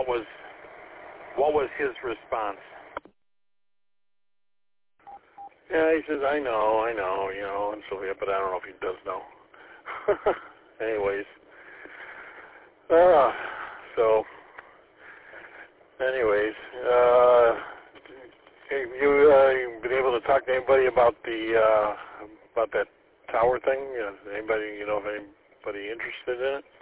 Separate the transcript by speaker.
Speaker 1: what was his response? Yeah, he says, I know, and Sylvia, but I don't know if he does know. Anyways, have you been able to talk to anybody about that tower thing? Anybody, if anybody interested in it?